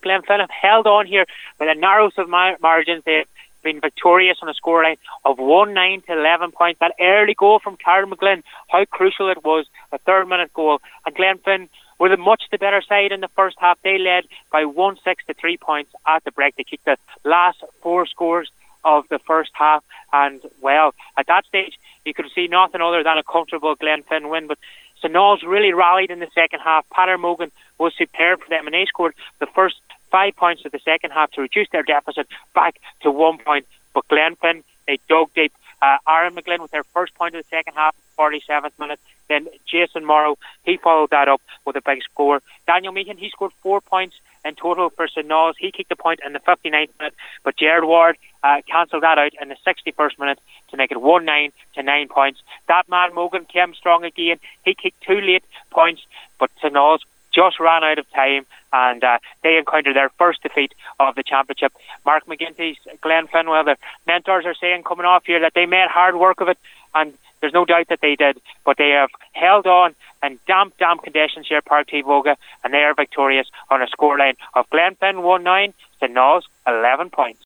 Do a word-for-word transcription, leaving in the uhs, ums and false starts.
Glenfin have held on here by the narrowest of mar- margins. They've been victorious on a scoreline of one nine to eleven points. That early goal from Karen McGlynn, how crucial it was, a third minute goal. And Glenfin were the much the better side in the first half. They led by one six to three points at the break. They kicked the last four scores of the first half, and well, at that stage you could see nothing other than a comfortable Glenfin win. But St Knowles really rallied in the second half. Pater Mogan was superb for them, and they scored the first five points of the second half to reduce their deficit back to one point. But Glenfin, they dug deep. Uh, Aaron McGlynn with their first point of the second half, forty-seventh minute. Then Jason Morrow, he followed that up with a big score. Daniel Meehan, he scored four points in total for St Knowles. He kicked a point in the fifty-ninth minute, but Jared Ward uh, cancelled that out in the sixty-first minute to make it one nine to nine points. That man Mogan came strong again. He kicked two late points, but St Knowles just ran out of time, and uh, they encountered their first defeat of the championship. Mark McGinty's Glenfin, well, the mentors are saying coming off here that they made hard work of it, and there's no doubt that they did, but they have held on in damp, damp conditions here at Park T. Voga, and they are victorious on a scoreline of Glenfin one nine, St Knowles eleven points.